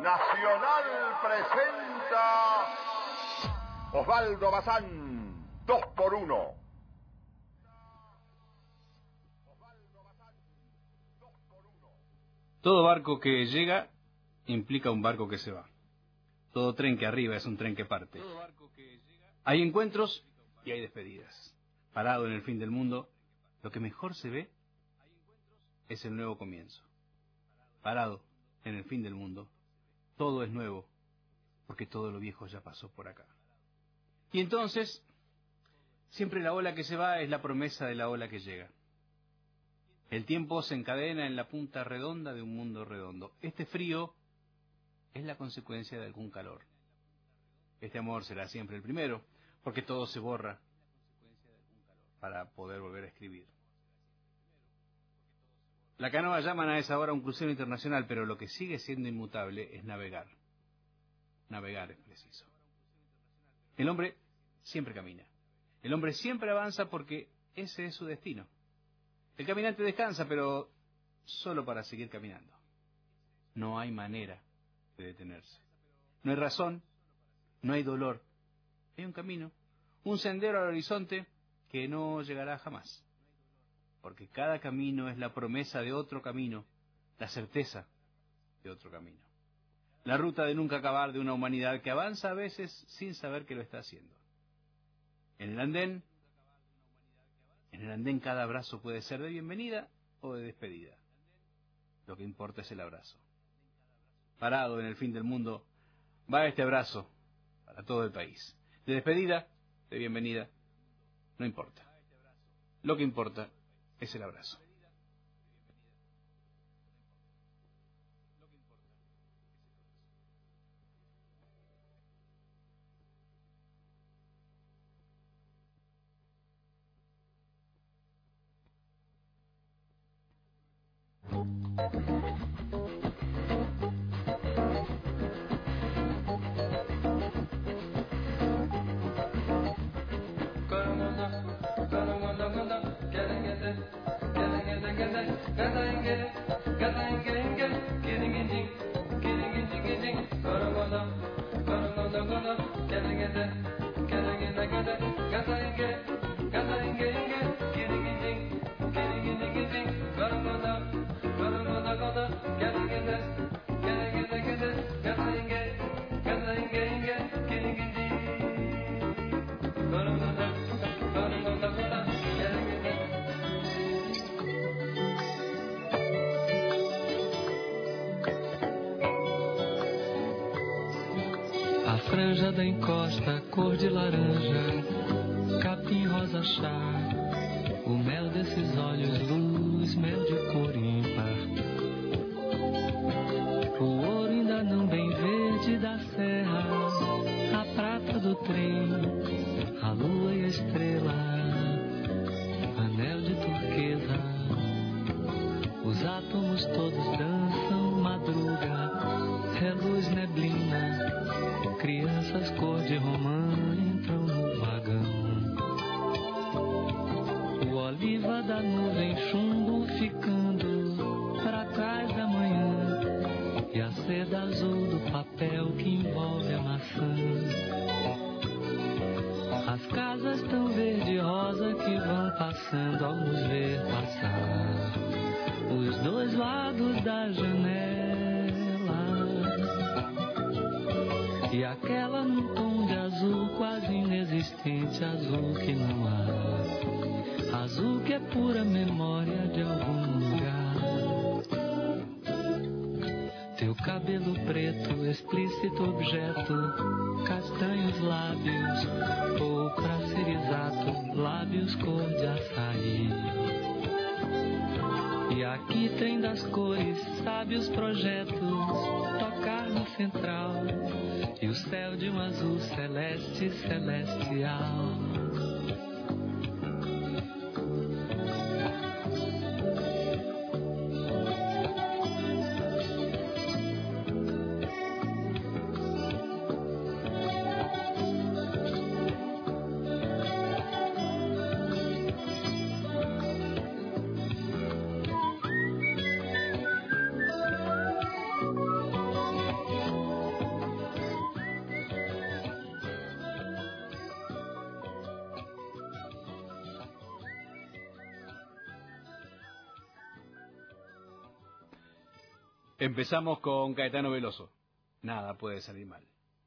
Nacional presenta Osvaldo Bazán, 2x1. Todo barco que llega implica un barco que se va. Todo tren que arriba es un tren que parte. Hay encuentros y hay despedidas. Parado en el fin del mundo, lo que mejor se ve es el nuevo comienzo. Parado en el fin del mundo, todo es nuevo, porque todo lo viejo ya pasó por acá. Y entonces, siempre la ola que se va es la promesa de la ola que llega. El tiempo se encadena en la punta redonda de un mundo redondo. Este frío es la consecuencia de algún calor. Este amor será siempre el primero, porque todo se borra para poder volver a escribir. La canoa llaman a esa hora un crucero internacional, pero lo que sigue siendo inmutable es navegar. Navegar es preciso. El hombre siempre camina. El hombre siempre avanza porque ese es su destino. El caminante descansa, pero solo para seguir caminando. No hay manera de detenerse. No hay razón, no hay dolor. Hay un camino, un sendero al horizonte que no llegará jamás. Porque cada camino es la promesa de otro camino, la certeza de otro camino. La ruta de nunca acabar de una humanidad que avanza a veces sin saber que lo está haciendo. En el andén cada abrazo puede ser de bienvenida o de despedida. Lo que importa es el abrazo. Parado en el fin del mundo, va este abrazo para todo el país. De despedida, de bienvenida, no importa. Lo que importa es el abrazo. A franja da encosta, cor de laranja, capim rosa chá, o mel desses olhos, luz, mel de cor ímpar. O ouro ainda não bem verde da serra, a prata do trem, a lua e a estrela, anel de turquesa. Os átomos todos dançam, madruga, reluz, neblina. Crianças cor de romã entram no vagão. O oliva da nuvem chumbo ficando pra trás da manhã, e a seda azul do papel que envolve a maçã. As casas tão verde e rosa que vão passando ao nos ver passar, os dois lados da janela. E aquela num tom de azul quase inexistente, azul que não há, azul que é pura memória de algum lugar. Teu cabelo preto, explícito objeto, castanhos lábios, ou pra ser exato, lábios cor de açaí. E aqui trem das cores, sábios projetos, tocar no central, e o céu de um azul celeste, celestial. Empezamos con Caetano Veloso. Nada puede salir mal.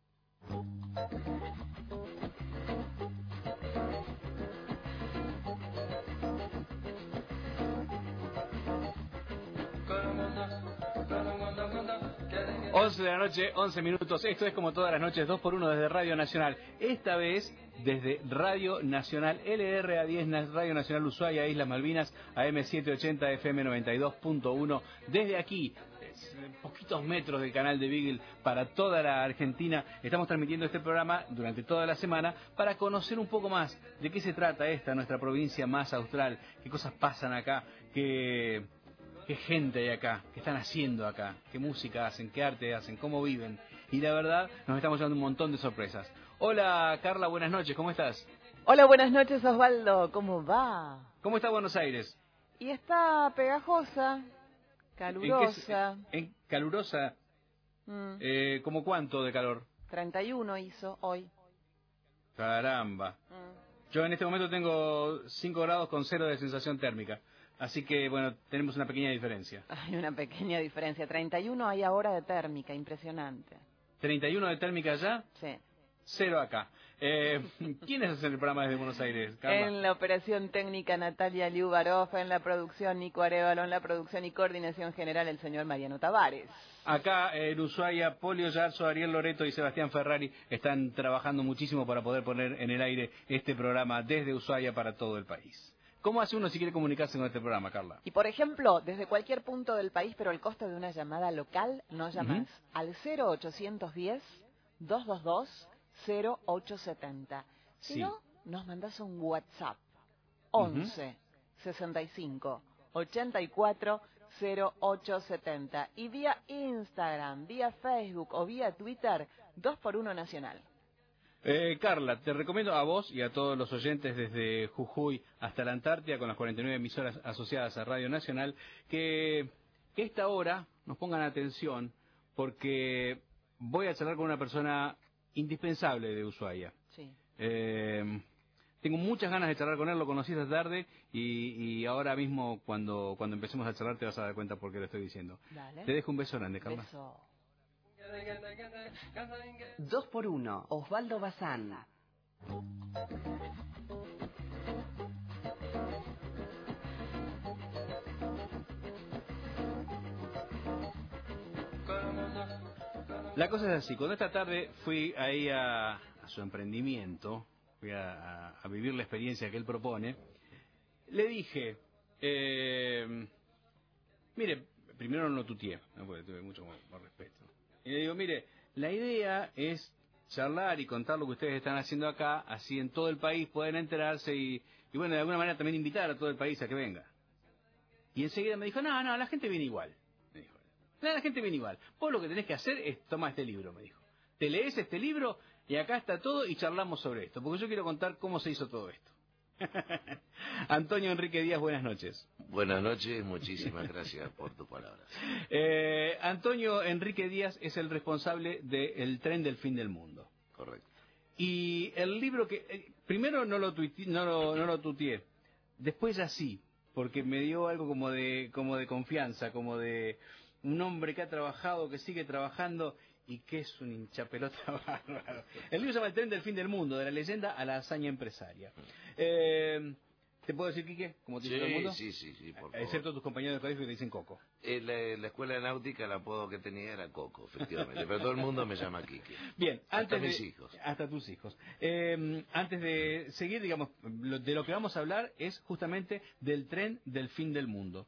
Once de la noche, 11 minutos. Esto es como todas las noches, 2x1 desde Radio Nacional. Esta vez desde Radio Nacional LRA10, Radio Nacional Ushuaia, Islas Malvinas, AM780, FM 92.1. Desde aquí, poquitos metros del canal de Beagle para toda la Argentina, estamos transmitiendo este programa durante toda la semana para conocer un poco más de qué se trata esta, nuestra provincia más austral, qué cosas pasan acá, qué gente hay acá, qué están haciendo acá, qué música hacen, qué arte hacen, cómo viven. Y la verdad, nos estamos llevando un montón de sorpresas. Hola Carla, buenas noches, ¿cómo estás? Hola, buenas noches Osvaldo, ¿cómo va? ¿Cómo está Buenos Aires? Y está pegajosa, calurosa. ¿En calurosa? ¿Cómo cuánto de calor? 31 hizo hoy. Caramba. Yo en este momento tengo 5 grados con 0 de sensación térmica. Así que, bueno, tenemos una pequeña diferencia. Hay una pequeña diferencia. 31 hay ahora de térmica, impresionante. ¿31 de térmica allá? Sí. 0 acá. ¿Quiénes hacen el programa desde Buenos Aires, Carla? En la operación técnica Natalia Liubarov, en la producción Nico Arevalo, en la producción y coordinación general el señor Mariano Tavares. Acá en Ushuaia, Polio Yarzo, Ariel Loreto y Sebastián Ferrari están trabajando muchísimo para poder poner en el aire este programa desde Ushuaia para todo el país. ¿Cómo hace uno si quiere comunicarse con este programa, Carla? Y por ejemplo, desde cualquier punto del país, pero el costo de una llamada local, no llamas al 0810-222-0870. Si no, nos mandás un WhatsApp. 11 65 84 0870. Y vía Instagram, vía Facebook o vía Twitter, 2x1 Nacional. Carla, te recomiendo a vos y a todos los oyentes desde Jujuy hasta la Antártida, con las 49 emisoras asociadas a Radio Nacional, que esta hora nos pongan atención porque voy a charlar con una persona indispensable de Ushuaia. Sí. Tengo muchas ganas de charlar con él, lo conocí esta tarde y ahora mismo cuando empecemos a charlar te vas a dar cuenta por qué lo estoy diciendo. Dale. Te dejo un beso grande, Carla. Beso. 2x1, Osvaldo Bazán. La cosa es así, cuando esta tarde fui ahí a su emprendimiento, fui a vivir la experiencia que él propone, le dije, mire, primero no lo tuteé, ¿no? Porque tuve mucho más respeto. Y le digo, mire, la idea es charlar y contar lo que ustedes están haciendo acá, así en todo el país pueden enterarse y bueno, de alguna manera también invitar a todo el país a que venga. Y enseguida me dijo, no, la gente viene igual. Me dijo, la gente viene igual. Vos lo que tenés que hacer es tomar este libro, me dijo. Te lees este libro y acá está todo y charlamos sobre esto, porque yo quiero contar cómo se hizo todo esto. Antonio Enrique Díaz, buenas noches. Buenas noches, muchísimas gracias por tus palabras. Antonio Enrique Díaz es el responsable del Tren del Fin del Mundo. Correcto. Y el libro que... primero no lo tuteé, después ya sí, porque me dio algo como de confianza, como de un hombre que ha trabajado, que sigue trabajando y que es un hinchapelota bárbaro. El libro se llama El Tren del Fin del Mundo, de la leyenda a la hazaña empresaria. ¿Te puedo decir, Quique? ¿Cómo te dice todo el mundo? Sí, por favor. Excepto tus compañeros de colegio que te dicen Coco. La escuela de náutica, el apodo que tenía era Coco, efectivamente. Pero todo el mundo me llama Quique. Bien, hasta mis hijos. Hasta tus hijos. Antes de seguir, digamos, de lo que vamos a hablar es justamente del Tren del Fin del Mundo.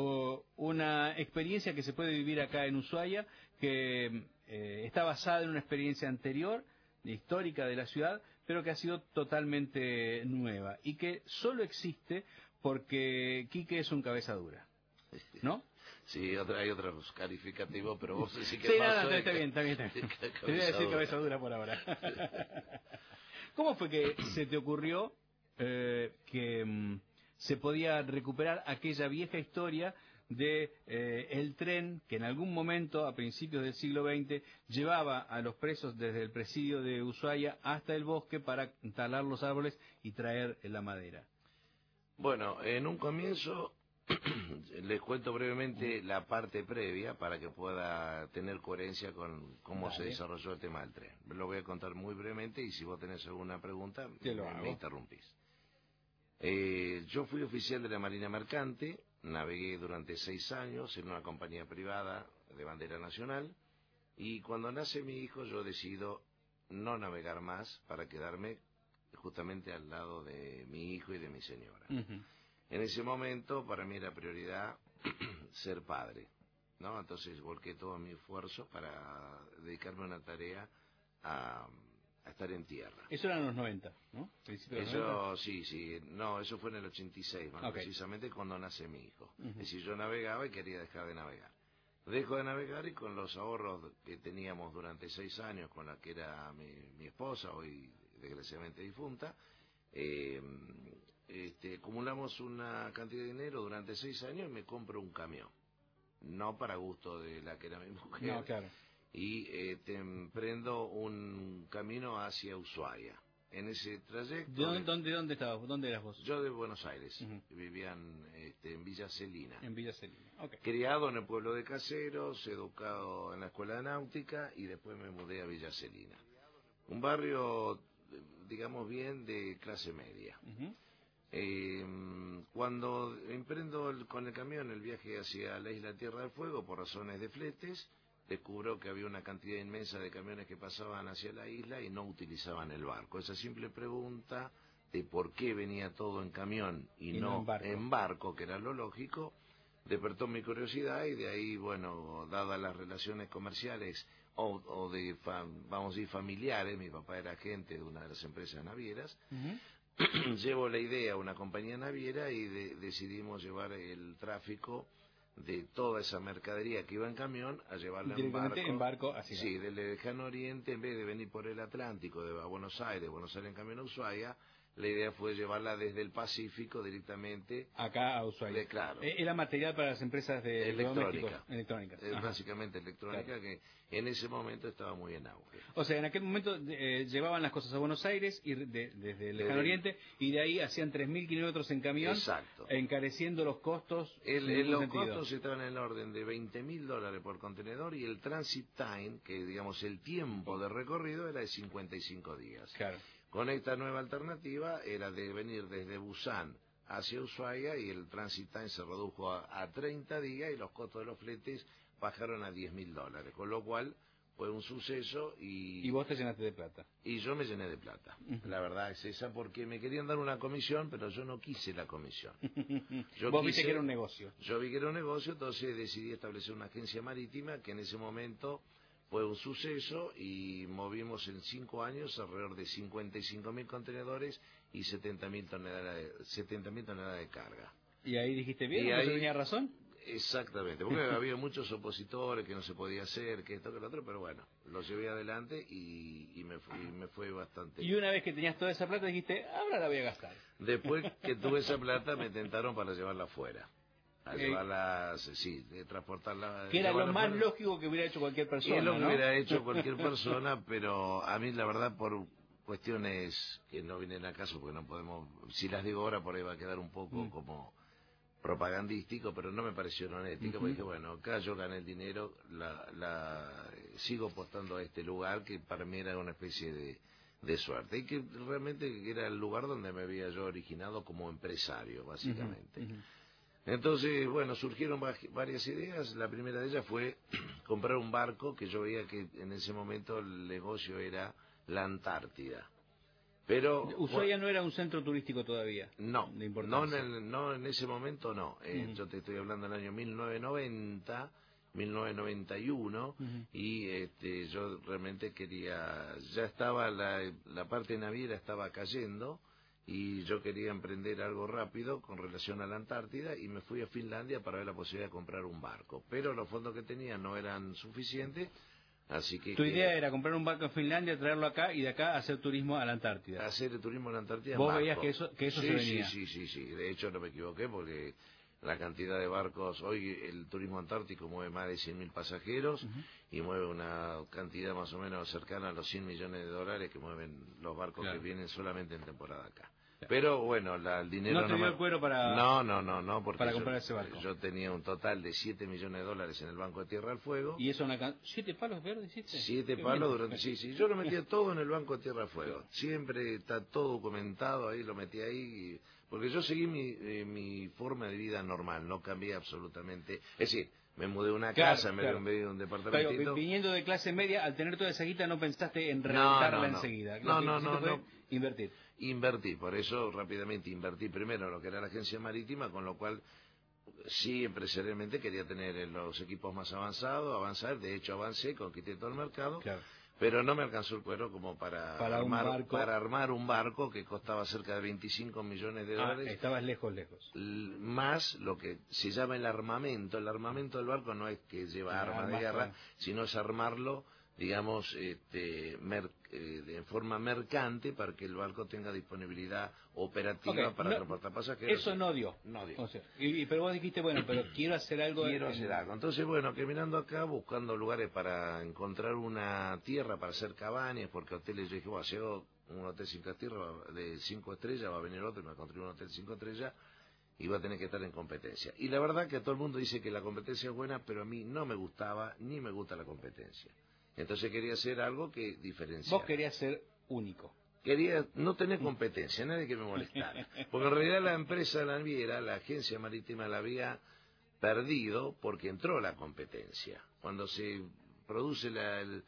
Una experiencia que se puede vivir acá en Ushuaia, que está basada en una experiencia anterior, histórica de la ciudad, pero que ha sido totalmente nueva y que solo existe porque Quique es un cabeza dura, ¿no? Sí, hay otros calificativos, pero vos decís que sí, más está bien. Te voy a decir cabeza dura por ahora. ¿Cómo fue que se te ocurrió que se podía recuperar aquella vieja historia de el tren que en algún momento, a principios del siglo XX, llevaba a los presos desde el presidio de Ushuaia hasta el bosque para talar los árboles y traer la madera? Bueno, en un comienzo Les cuento brevemente la parte previa para que pueda tener coherencia con cómo se desarrolló el tema del tren. Lo voy a contar muy brevemente y si vos tenés alguna pregunta, me interrumpís. Yo fui oficial de la Marina Mercante, navegué durante 6 años en una compañía privada de bandera nacional y cuando nace mi hijo yo decido no navegar más para quedarme justamente al lado de mi hijo y de mi señora. En ese momento para mí era prioridad ser padre, ¿no? Entonces volqué todo mi esfuerzo para dedicarme a una tarea a estar en tierra. Eso era en los 90, ¿no? ¿Principio de los 90? Sí, no, eso fue en el 86, más precisamente cuando nace mi hijo. Es decir, yo navegaba y quería dejar de navegar. Dejo de navegar y con los ahorros que teníamos durante 6 años, con la que era mi esposa, hoy desgraciadamente difunta, acumulamos una cantidad de dinero durante 6 años y me compro un camión. No para gusto de la que era mi mujer. No, claro. Y emprendo un camino hacia Ushuaia. En ese trayecto... ¿Dónde estabas? ¿Dónde eras vos? Yo de Buenos Aires. Vivía en Villa Celina. En Villa Celina, ok. Criado en el pueblo de Caseros, educado en la escuela de náutica y después me mudé a Villa Celina. Un barrio, digamos bien, de clase media. Cuando emprendo con el camión el viaje hacia la isla Tierra del Fuego por razones de fletes, descubro que había una cantidad inmensa de camiones que pasaban hacia la isla y no utilizaban el barco. Esa simple pregunta de por qué venía todo en camión y no en barco, que era lo lógico, despertó mi curiosidad y de ahí, bueno, dadas las relaciones comerciales o de, vamos a decir, familiares, mi papá era agente de una de las empresas navieras, llevo la idea a una compañía naviera y decidimos llevar el tráfico de toda esa mercadería que iba en camión a llevarla en barco. Así sí, del lejano oriente, en vez de venir por el Atlántico a Buenos Aires en camión a Ushuaia, la idea fue llevarla desde el Pacífico directamente acá a Ushuaia. Claro. Era material para las empresas de electrónicas. Básicamente electrónica, claro. Que en ese momento estaba muy en auge. O sea, en aquel momento llevaban las cosas a Buenos Aires y desde el lejano oriente y de ahí hacían 3.000 kilómetros en camión. Exacto. Encareciendo los costos. Los costos estaban en el orden de $20.000 por contenedor y el transit time, que digamos el tiempo de recorrido, era de 55 días. Claro. Con esta nueva alternativa era de venir desde Busan hacia Ushuaia y el transit time se redujo a 30 días y los costos de los fletes bajaron a $10.000, con lo cual fue un suceso y... ¿Y vos te llenaste de plata? Y yo me llené de plata, la verdad es esa, porque me querían dar una comisión, pero yo no quise la comisión. Vos viste que era un negocio. Yo vi que era un negocio, entonces decidí establecer una agencia marítima que en ese momento... fue un suceso y movimos en 5 años alrededor de 55.000 contenedores y 70.000 toneladas de carga. ¿Y ahí dijiste bien? ¿No tenía razón? Exactamente, porque había muchos opositores que no se podía hacer, que esto, que lo otro, pero bueno, lo llevé adelante y me fue bastante... Y una vez que tenías toda esa plata dijiste, ahora la voy a gastar. Después que tuve esa plata me tentaron para llevarla afuera. A llevarla, sí, de transportarla. Que era lo más lógico que hubiera hecho cualquier persona. Es lo que hubiera hecho cualquier persona, pero a mí la verdad por cuestiones que no vienen a caso, porque no podemos, si las digo ahora por ahí va a quedar un poco como propagandístico, pero no me pareció honético, porque dije, bueno, acá yo gané el dinero, sigo apostando a este lugar que para mí era una especie de suerte, y que realmente era el lugar donde me había yo originado como empresario, básicamente. Entonces, bueno, surgieron varias ideas. La primera de ellas fue comprar un barco, que yo veía que en ese momento el negocio era la Antártida. Pero Ushuaia no era un centro turístico todavía. No, de importancia. no en ese momento no. Yo te estoy hablando del año 1990, 1991, y yo realmente quería, ya estaba la parte naviera estaba cayendo, y yo quería emprender algo rápido con relación a la Antártida y me fui a Finlandia para ver la posibilidad de comprar un barco, pero los fondos que tenía no eran suficientes, así que... Tu idea era comprar un barco en Finlandia, traerlo acá y de acá hacer turismo a la Antártida. Hacer el turismo a la Antártida. ¿Vos veías que eso sí, se venía? Sí, de hecho no me equivoqué porque la cantidad de barcos, hoy el turismo antártico mueve más de 100.000 pasajeros y mueve una cantidad más o menos cercana a los $100 millones que mueven los barcos que vienen solamente en temporada acá. Pero bueno, el dinero no te dio el cuero para... No, porque para comprar ese barco. Yo tenía un total de $7 millones en el Banco de Tierra del Fuego. ¿Y eso ¿7 palos verdes hiciste? 7 palos durante... Sí, yo lo metía todo en el Banco de Tierra del Fuego. Siempre está todo documentado ahí, lo metí ahí. Porque yo seguí mi forma de vida normal, no cambié absolutamente. Es decir, me mudé a una casa, me mudé de un departamentito. Pero viniendo de clase media, al tener toda esa guita, no pensaste en reventarla enseguida. No. Invertir. Invertí, por eso rápidamente invertí primero en lo que era la agencia marítima, con lo cual sí empresarialmente quería tener los equipos más avanzar, de hecho avancé, conquisté todo el mercado, claro. Pero no me alcanzó el cuero como para armar un barco que costaba cerca de $25 millones. Estabas lejos. Más lo que se llama el armamento del barco no es que lleva armas de guerra, sino es armarlo, digamos, de forma mercante para que el barco tenga disponibilidad operativa para transportar pasajeros. Eso no dio. O sea, pero vos dijiste, bueno, pero quiero hacer algo. Entonces, bueno, caminando acá, buscando lugares para encontrar una tierra para hacer cabañas, porque hoteles, yo dije, bueno, llego un hotel 5 estrellas, va a venir otro y me va a construir un hotel 5 estrellas y va a tener que estar en competencia. Y la verdad que todo el mundo dice que la competencia es buena, pero a mí no me gustaba ni me gusta la competencia. Entonces quería hacer algo que diferenciara. Vos querías ser único. Quería no tener competencia, nadie que me molestara. Porque en realidad la empresa naviera, la agencia marítima, la había perdido porque entró la competencia. Cuando se produce el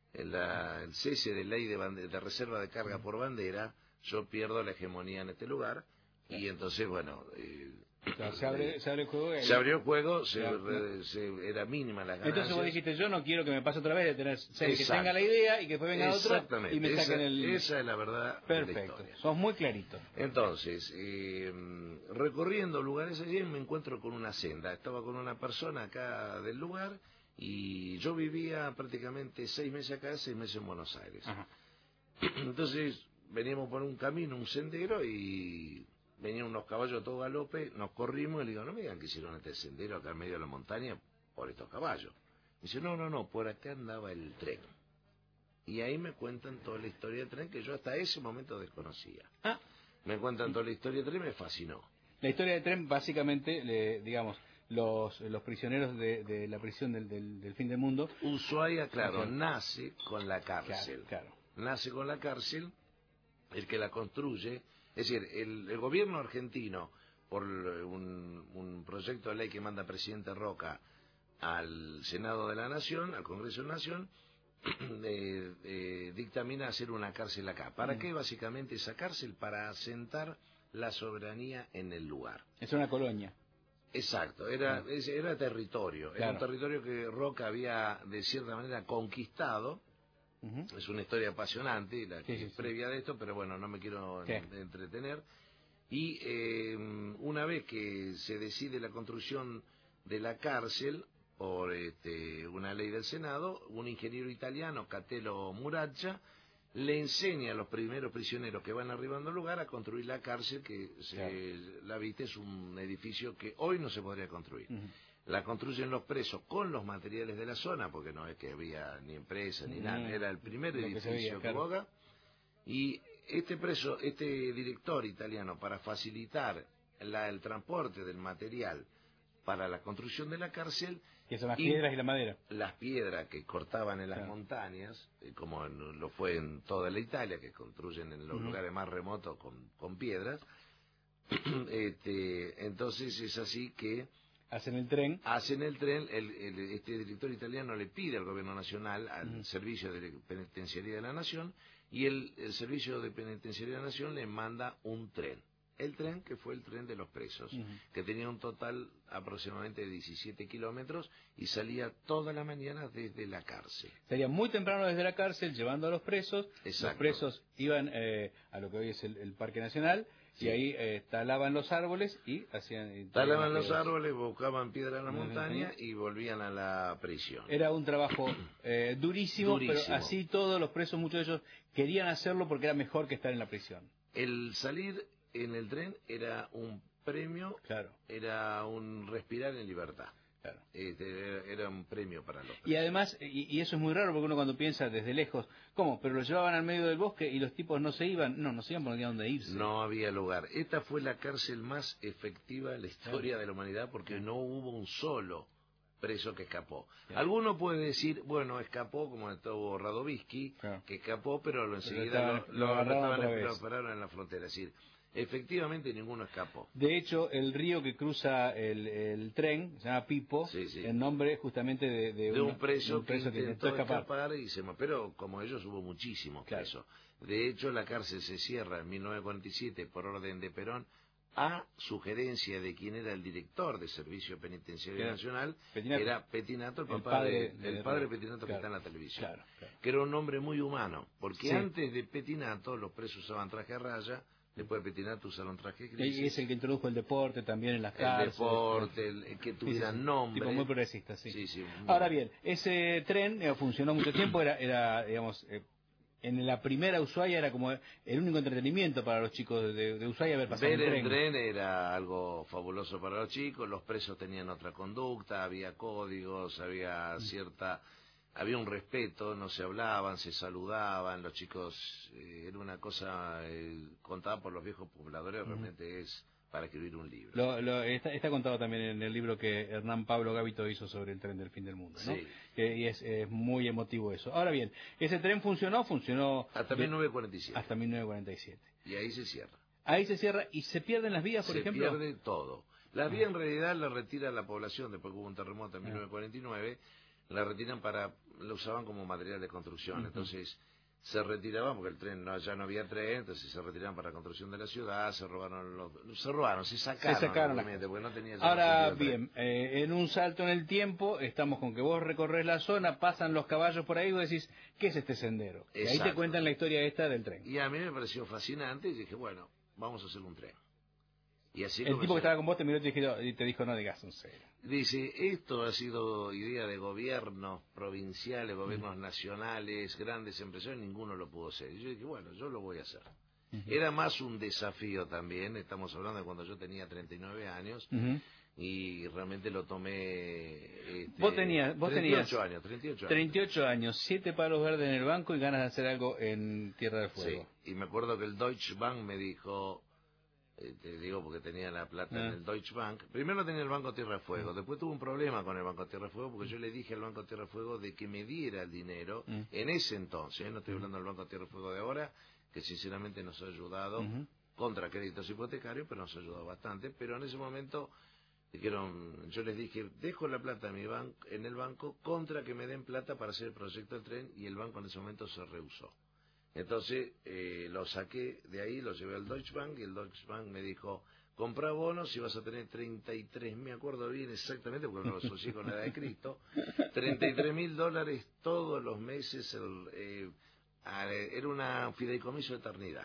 cese de ley de reserva de carga por bandera, yo pierdo la hegemonía en este lugar y entonces, bueno... se abre el juego. Se abrió el juego, era mínima la ganancia. Entonces vos dijiste, yo no quiero que me pase otra vez de tener que tenga la idea y que después venga otro y me saquen Esa es la verdad. Perfecto, sos muy clarito. Entonces, recorriendo lugares allí me encuentro con una senda. Estaba con una persona acá del lugar y yo vivía prácticamente 6 meses acá, 6 meses en Buenos Aires. Ajá. Entonces veníamos por un camino, un sendero y... Venían unos caballos a todo galope, nos corrimos y le digo, no me digan que hicieron este sendero acá en medio de la montaña por estos caballos. Y dice, no, por acá andaba el tren. Y ahí me cuentan toda la historia del tren que yo hasta ese momento desconocía. Me cuentan toda la historia del tren y me fascinó. La historia del tren, básicamente, digamos, los prisioneros de la prisión del fin del mundo. Ushuaia, claro, nace con la cárcel. Claro. Nace con la cárcel, el que la construye... Es decir, el gobierno argentino, por un proyecto de ley que manda presidente Roca al Senado de la Nación, al Congreso de la Nación, dictamina hacer una cárcel acá. ¿Para qué? Básicamente esa cárcel para asentar la soberanía en el lugar. Es una colonia. Exacto, era territorio. Claro. Era un territorio que Roca había, de cierta manera, conquistado. Es una historia apasionante, previa de esto, pero bueno, no me quiero entretener. Y una vez que se decide la construcción de la cárcel por una ley del Senado, un ingeniero italiano, Catello Muraccia, le enseña a los primeros prisioneros que van arribando al lugar a construir la cárcel, que la viste, es un edificio que hoy no se podría construir. La construyen los presos con los materiales de la zona, porque no es que había ni empresa ni nada, era el primer edificio que hubo acá. Y este director italiano, para facilitar el transporte del material para la construcción de la cárcel... Que son las piedras y la madera. Las piedras que cortaban en las montañas, como lo fue en toda la Italia, que construyen en los lugares más remotos con piedras. Entonces es así que... Hacen el tren. Este director italiano le pide al gobierno nacional, al Servicio de Penitenciaría de la Nación, y el Servicio de Penitenciaría de la Nación le manda un tren. El tren que fue el tren de los presos, que tenía un total aproximadamente de 17 kilómetros y salía toda la mañana desde la cárcel. Salía muy temprano desde la cárcel llevando a los presos. Exacto. Los presos iban a lo que hoy es el Parque Nacional. Sí. Y ahí talaban los árboles y hacían... Talaban los árboles, buscaban piedra en la montaña y volvían a la prisión. Era un trabajo durísimo, pero así todos los presos, muchos de ellos querían hacerlo porque era mejor que estar en la prisión. El salir en el tren era un premio, era un respirar en libertad. Claro. Era un premio para los presos. Y además, y eso es muy raro porque uno cuando piensa desde lejos, ¿cómo? Pero lo llevaban al medio del bosque y los tipos no se iban, no se iban porque no tenían dónde irse. No había lugar. Esta fue la cárcel más efectiva en la historia de la humanidad porque no hubo un solo preso que escapó. Claro. Alguno puede decir, bueno, escapó como estuvo Radovisky, claro, que escapó, pero enseguida lo pararon en la frontera. Es decir, efectivamente ninguno escapó. De hecho, el río que cruza el tren se llama Pipo, sí, sí, en nombre justamente de un preso que intentó escapar y se... Pero como ellos hubo muchísimos presos. De hecho, la cárcel se cierra en 1947 por orden de Perón, a sugerencia de quien era el director de Servicio Penitenciario Nacional, Petinato. Era Petinato, el padre Petinato, que está en la televisión, que era un hombre muy humano, porque antes de Petinato los presos usaban traje a raya, después de Petinato usaron traje gris. Y es el que introdujo el deporte también en las cárceles. El deporte, el que tuvieran nombre. Tipo muy progresista, sí. Sí, Ahora bien, ese tren funcionó mucho tiempo, era digamos... en la primera Ushuaia era como el único entretenimiento para los chicos de Ushuaia ver pasar ver un tren. El tren era algo fabuloso para los chicos, los presos tenían otra conducta, había códigos, había había un respeto, no se hablaban, se saludaban, los chicos, era una cosa contada por los viejos pobladores, realmente es para escribir un libro. Está contado también en el libro que Hernán Pablo Gávito hizo sobre el tren del fin del mundo, ¿no? Sí. Y es muy emotivo eso. Ahora bien, ese tren funcionó hasta 1947. Hasta 1947. Y ahí se cierra. Ahí se cierra y se pierden las vías, por ejemplo. Se pierde todo. Las vías en realidad las retira la población, después que hubo un terremoto en 1949, la retiran lo usaban como material de construcción, entonces se retiraban porque el tren ya no había tren, entonces se retiraban para la construcción de la ciudad, se sacaron porque no tenía. Ahora bien, en un salto en el tiempo estamos con que vos recorres la zona, pasan los caballos por ahí y vos decís, ¿qué es este sendero? Y ahí te cuentan la historia esta del tren. Y a mí me pareció fascinante y dije, bueno, vamos a hacer un tren. Y así el tipo que estaba con vos te miró y te dijo, no digas un cero. Dice, esto ha sido idea de gobiernos provinciales, gobiernos nacionales, grandes empresarios, ninguno lo pudo hacer. Y yo dije, bueno, yo lo voy a hacer. Era más un desafío también, estamos hablando de cuando yo tenía 39 años, y realmente lo tomé... Vos tenías 38 años, 7 palos verdes en el banco y ganas de hacer algo en Tierra del Fuego. Sí, y me acuerdo que el Deutsche Bank me dijo... te digo porque tenía la plata en el Deutsche Bank. Primero tenía el Banco Tierra Fuego, después tuve un problema con el Banco Tierra Fuego porque yo le dije al Banco Tierra Fuego de que me diera el dinero en ese entonces, no estoy hablando del Banco Tierra Fuego de ahora, que sinceramente nos ha ayudado contra créditos hipotecarios, pero nos ha ayudado bastante, pero en ese momento yo les dije, dejo la plata en el banco contra que me den plata para hacer el proyecto del tren, y el banco en ese momento se rehusó. Entonces lo saqué de ahí, lo llevé al Deutsche Bank y el Deutsche Bank me dijo, comprá bonos y vas a tener 33, me acuerdo bien exactamente porque no lo asocié con la edad de Cristo, $33.000 todos los meses, era un fideicomiso de eternidad.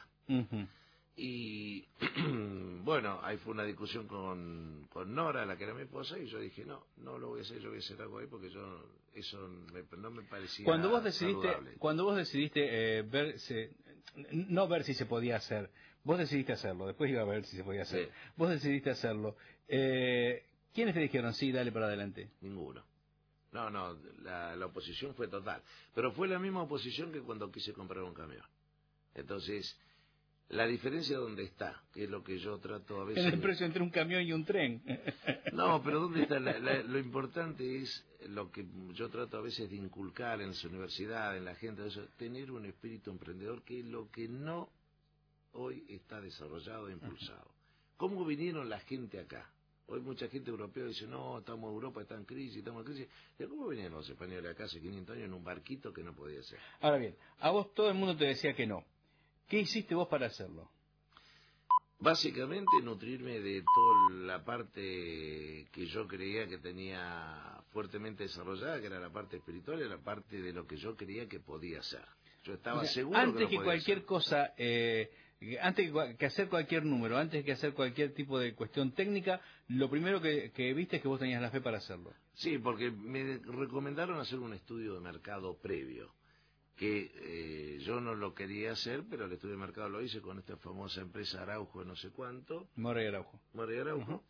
Y bueno, ahí fue una discusión con Nora, la que era mi esposa, y yo dije, no lo voy a hacer, yo voy a hacer algo ahí porque eso no me parecía saludable. Cuando vos decidiste no ver si se podía hacer, vos decidiste hacerlo, después iba a ver si se podía hacer, vos decidiste hacerlo, ¿quiénes te dijeron, sí, dale para adelante? Ninguno. No, la oposición fue total, pero fue la misma oposición que cuando quise comprar un camión. Entonces... la diferencia dónde está, que es lo que yo trato a veces... En el precio entre un camión y un tren. No, pero ¿dónde está? Lo importante es lo que yo trato a veces de inculcar en las universidades, en la gente, eso, tener un espíritu emprendedor, que es lo que no hoy está desarrollado e impulsado. ¿Cómo vinieron la gente acá? Hoy mucha gente europea dice, no, estamos en Europa, está en crisis, estamos en crisis. ¿Cómo vinieron los españoles acá hace 500 años en un barquito que no podía ser? Ahora bien, a vos todo el mundo te decía que no. ¿Qué hiciste vos para hacerlo? Básicamente nutrirme de toda la parte que yo creía que tenía fuertemente desarrollada, que era la parte espiritual y la parte de lo que yo creía que podía hacer. Yo estaba seguro antes que cualquier cosa, antes que hacer cualquier número, antes que hacer cualquier tipo de cuestión técnica, lo primero que viste es que vos tenías la fe para hacerlo. Sí, porque me recomendaron hacer un estudio de mercado previo, que yo no lo quería hacer, pero el estudio de mercado lo hice con esta famosa empresa Araujo, no sé cuánto. Mora y Araujo.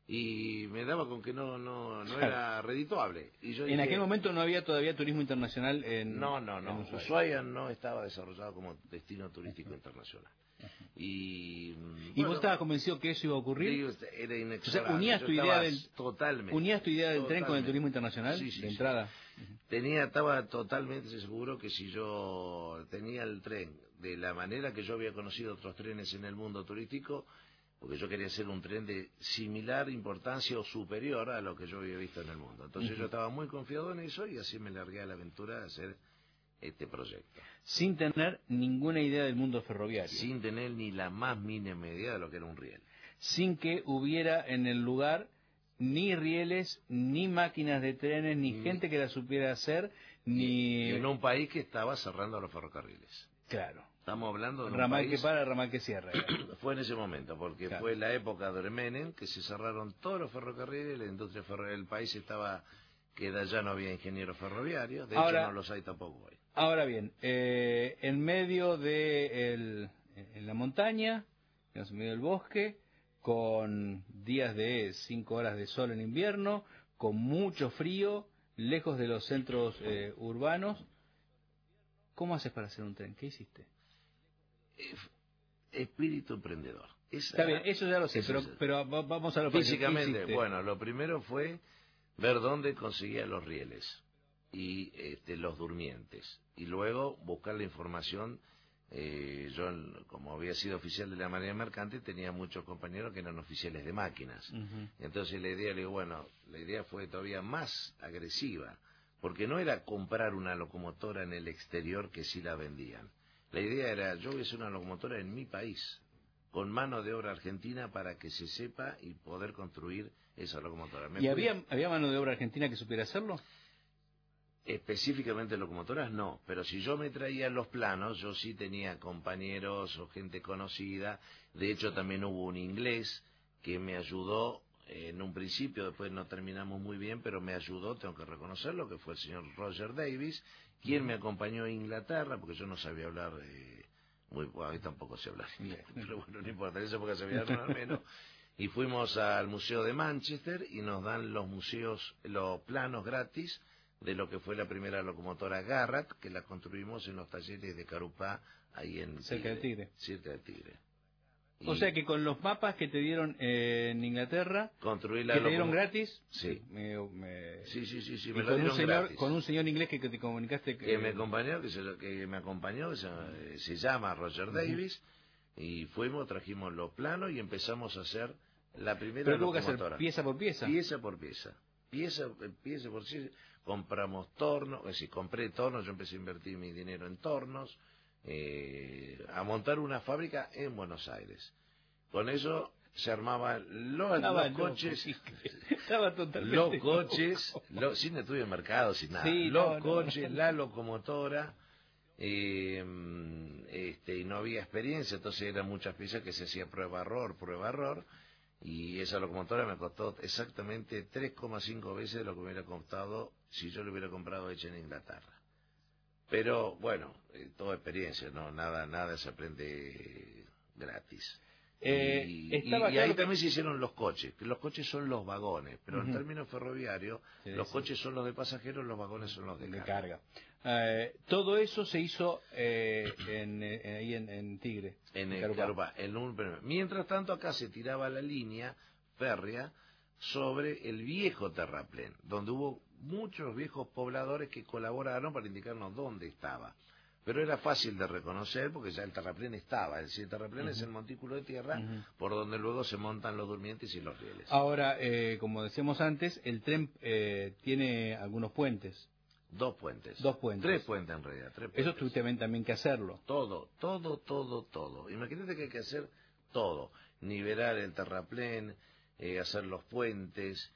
y me daba con que no era redituable. Y yo en aquel momento no había todavía turismo internacional en No. en Ushuaia no estaba desarrollado como destino turístico internacional. Y vos estabas convencido que eso iba a ocurrir. Era inexorable. O sea, unías tu idea del tren con el turismo internacional de entrada. Estaba totalmente seguro que si yo tenía el tren de la manera que yo había conocido otros trenes en el mundo turístico, porque yo quería hacer un tren de similar importancia o superior a lo que yo había visto en el mundo. Entonces yo estaba muy confiado en eso y así me largué a la aventura de hacer este proyecto. Sin tener ninguna idea del mundo ferroviario. Sin tener ni la más mínima idea de lo que era un riel. Sin que hubiera en el lugar ni rieles, ni máquinas de trenes, ni gente que la supiera hacer, ni... Y en un país que estaba cerrando los ferrocarriles. Claro. Estamos hablando de un ramal país... que para, ramal que cierra. Fue en ese momento, porque fue la época de Menem, que se cerraron todos los ferrocarriles, la industria ferroviaria del país estaba... que ya no había ingenieros ferroviarios, de hecho no los hay tampoco hoy. Ahora bien, en medio de en la montaña, en medio del bosque, con días de 5 horas de sol en invierno, con mucho frío, lejos de los centros urbanos, ¿cómo haces para hacer un tren? ¿Qué hiciste? Espíritu emprendedor. Está bien, eso ya lo sé, pero vamos a lo físicamente, bueno, lo primero fue ver dónde conseguía los rieles y los durmientes, y luego buscar la información. Yo, como había sido oficial de la Marina Mercante, tenía muchos compañeros que eran oficiales de máquinas. Entonces la idea fue todavía más agresiva, porque no era comprar una locomotora en el exterior que sí la vendían. La idea era, yo voy a hacer una locomotora en mi país, con mano de obra argentina para que se sepa y poder construir esa locomotora. ¿Y había mano de obra argentina que supiera hacerlo? Específicamente locomotoras no, pero si yo me traía los planos, yo sí tenía compañeros o gente conocida. De hecho también hubo un inglés que me ayudó en un principio, después no terminamos muy bien, pero me ayudó, tengo que reconocerlo, que fue el señor Roger Davis, quien me acompañó a Inglaterra, porque yo no sabía hablar hoy tampoco sé hablar inglés, pero bueno, no importa, en esa época sabía hablar menos. Y fuimos al Museo de Manchester y nos dan los planos gratis de lo que fue la primera locomotora Garratt, que la construimos en los talleres de Carupá, ahí en cerca de Tigre. Cerca de Tigre. O sea que con los mapas que te dieron en Inglaterra, construí que te dieron gratis, sí. Sí, me lo dieron gratis. Con un señor inglés que te comunicaste que me acompañó, se llama Roger Davis, y trajimos los planos y empezamos a hacer la primera locomotora. ¿Pero tuvo que hacer pieza por pieza? Pieza por pieza. Pieza por pieza. Compramos tornos, es decir, compré tornos, yo empecé a invertir mi dinero en tornos, a montar una fábrica en Buenos Aires. Con eso se armaban los coches, los coches, sin estudio de mercado, sin nada, los coches, la locomotora, y no había experiencia, entonces eran muchas piezas que se hacía prueba-error, y esa locomotora me costó exactamente 3,5 veces lo que me hubiera costado si yo lo hubiera comprado hecha en Inglaterra. Pero bueno, toda experiencia, no nada se aprende gratis. Y ahí también se hicieron los coches, que los coches son los vagones, pero en términos ferroviarios, los coches son los de pasajeros, los vagones son los de carga. Todo eso se hizo ahí en Tigre. En Carupá. Mientras tanto, acá se tiraba la línea férrea sobre el viejo terraplén, donde hubo muchos viejos pobladores que colaboraron para indicarnos dónde estaba. Pero era fácil de reconocer porque ya el terraplén estaba. Es decir, el terraplén es el montículo de tierra por donde luego se montan los durmientes y los rieles. Ahora, como decíamos antes, el tren tiene algunos puentes. 2 puentes. 2 puentes. 3 puentes en realidad. 3 puentes. Eso tuviste también que hacerlo. Todo. Imagínate que hay que hacer todo. Nivelar el terraplén, hacer los puentes,